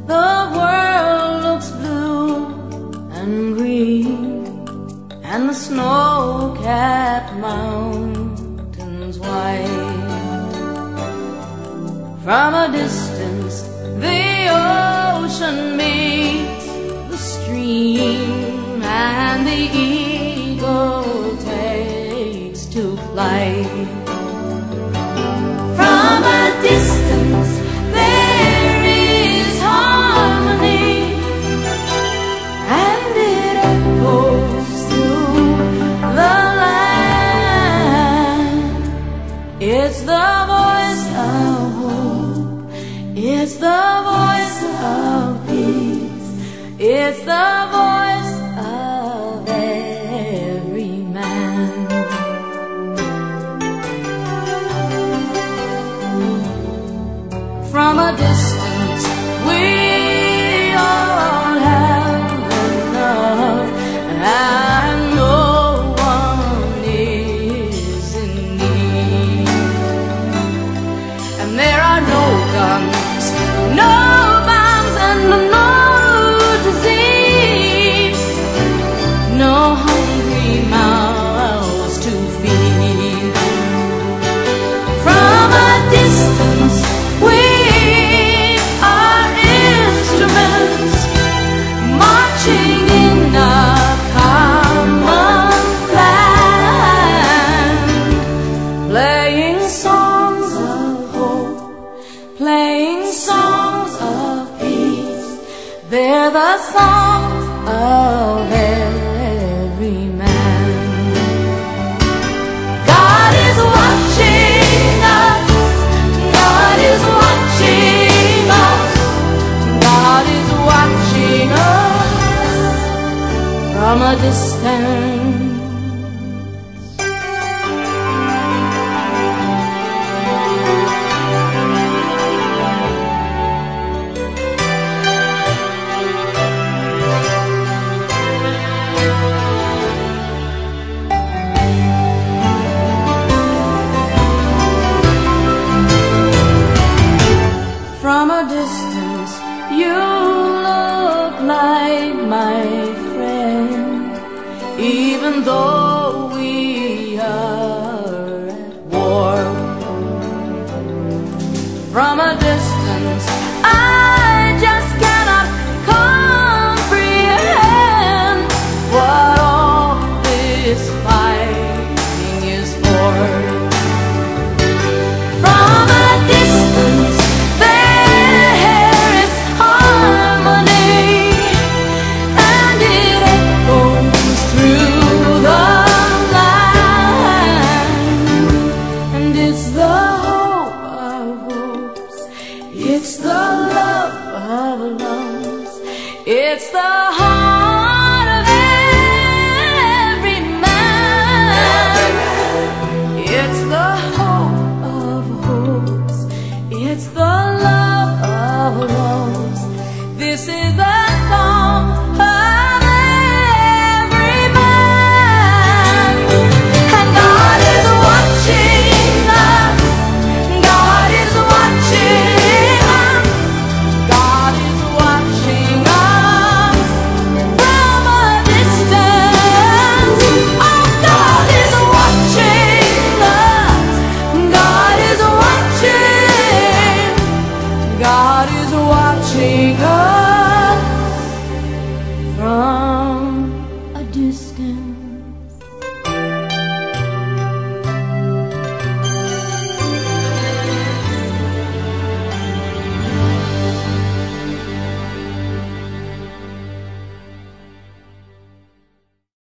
the world looks blue and green, and the snow-capped mountains white. From a distance, the ocean meets the stream, and the eagle takes to flight. From a distance, there is harmony, and it echoes through the land. It's the voice of hope, it's the voice of peace, it's the voice of every man. From a distance, we all have enough, and no one is in need. And there are no guns, no bombs, and no disease, no hungry mouths to feed. From a distance, we are instruments marching in a common land, playing songs of hope, playing songs of peace. They're the songs of every man. God is watching us, God is watching us, God is watching us from a distance. From a distance, you look like my friend, even though we are at war. From a distance, I just cannot comprehend what all this fighting is for. From a distance, it's the love of loves, it's the heart